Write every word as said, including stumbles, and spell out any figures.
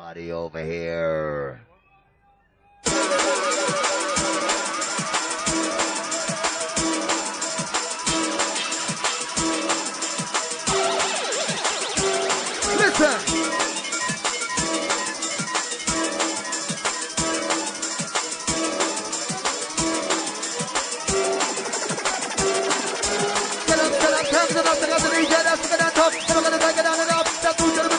Everybody over here. Listen. Get up, get up, hands it up, get up, the D J, that's the top. Never gonna take it down and up. That's who's gonna be